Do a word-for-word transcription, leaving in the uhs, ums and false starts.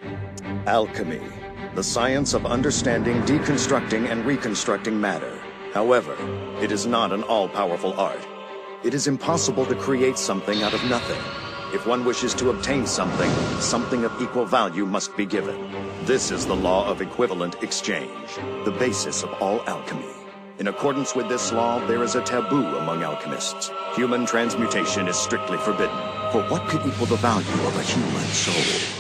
Alchemy, the science of understanding, deconstructing, and reconstructing matter. However, it is not an all-powerful art. It is impossible to create something out of nothing. If one wishes to obtain something, something of equal value must be given. This is the law of equivalent exchange, the basis of all alchemy. In accordance with this law, there is a taboo among alchemists. Human transmutation is strictly forbidden. For what could equal the value of a human soul?